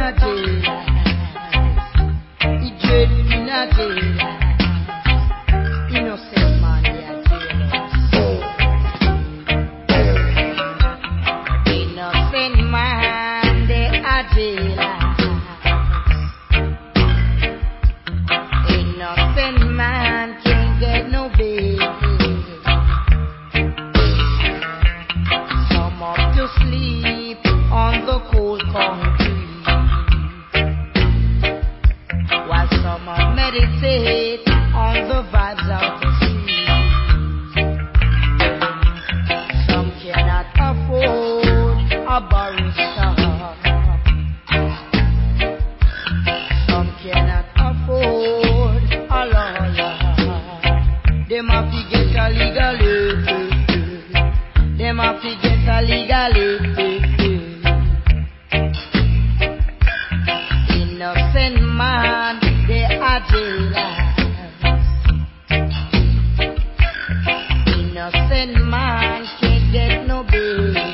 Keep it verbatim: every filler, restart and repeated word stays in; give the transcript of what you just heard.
Meditate on the vibes of the street. Some cannot afford a barrister. Some cannot afford a lawyer. Them have to get a legal aid. Them have to get a legal aid. Innocent man, they are jailers. Innocent man can't get no bail.